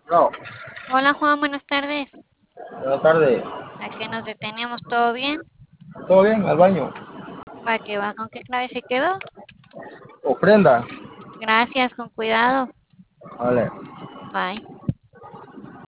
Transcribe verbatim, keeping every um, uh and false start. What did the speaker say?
No, Hola Juan, buenas tardes. buenas tardes. ¿A qué nos detenemos? ¿Todo bien? ¿Todo bien? ¿Al baño? ¿Va que va? ¿Con qué clave se quedó? ¿Ofrenda? Gracias, con cuidado. Vale. Bye.